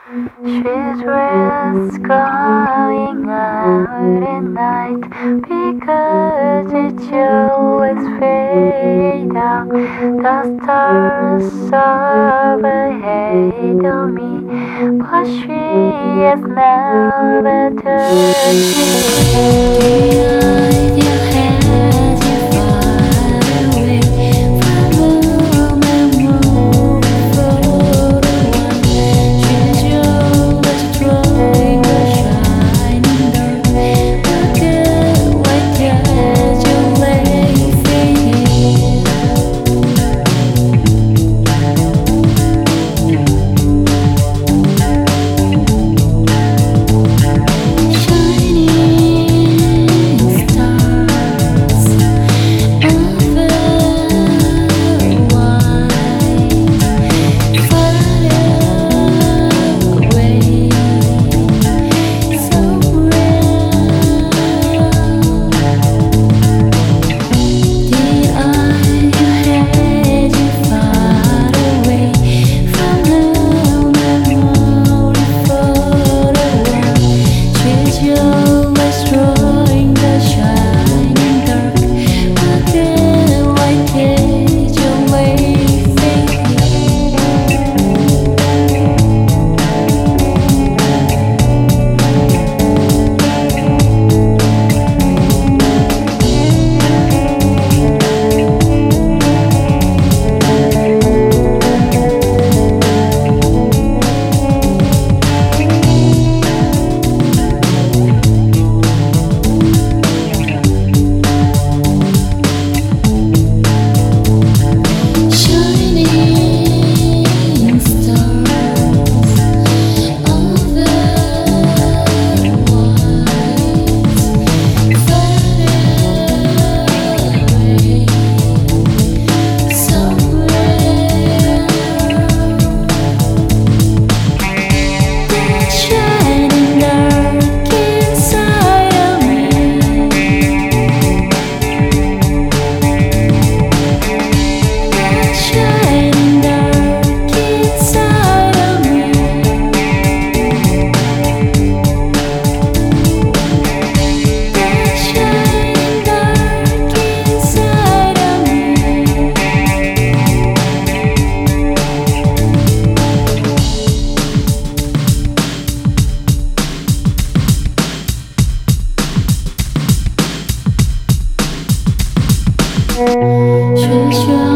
She's just going out at night because it's always fade out. The stars overhead of me, but she has never touched me. Behind your head, you're far away from home and move forward. She's always throwing a shining dark, but the white tears your way fading. Shining stars over white, far away somewhere. The eye you had, you far away from home and more for the one. She's always drawing the shining dark, but the white cage away fading. Shining stars over white, far away somewhere. That shining dark inside of me. That shining dark inside of me. That shining dark inside of me. She's